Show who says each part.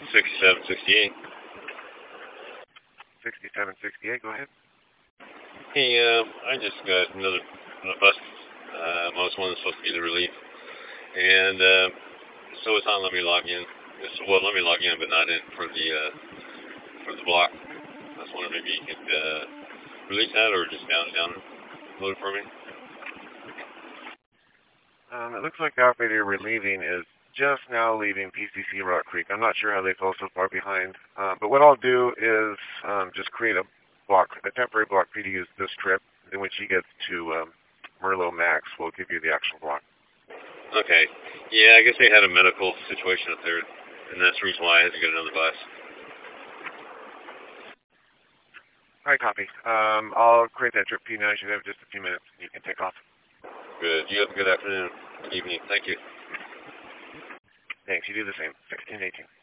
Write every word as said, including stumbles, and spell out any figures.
Speaker 1: sixty-seven sixty-eight.
Speaker 2: sixty-seven sixty-eight, go ahead.
Speaker 1: Hey, uh, I just got another, another bus. Uh, most one is supposed to be the relief. And uh, so it's not letting me log in. It's, well, let me log in, but not in for the uh, for the block. I was wondering maybe you could uh, release that or just down down load for me.
Speaker 2: Um, it looks like the operator relieving is just now leaving P C C Rock Creek. I'm not sure how they fell so far behind. Uh, but what I'll do is um, just create a block, a temporary block for you to use this trip. Then when she gets to um, Merlot Max, we'll give you the actual block.
Speaker 1: Okay. Yeah, I guess they had a medical situation up there, and that's the reason why I had to get another bus.
Speaker 2: All right, copy. Um, I'll create that trip for you now. You should have just a few minutes. You can take off.
Speaker 1: Good. You have a good afternoon, good evening. Thank you.
Speaker 2: Thanks. You do the same. sixteen eighteen.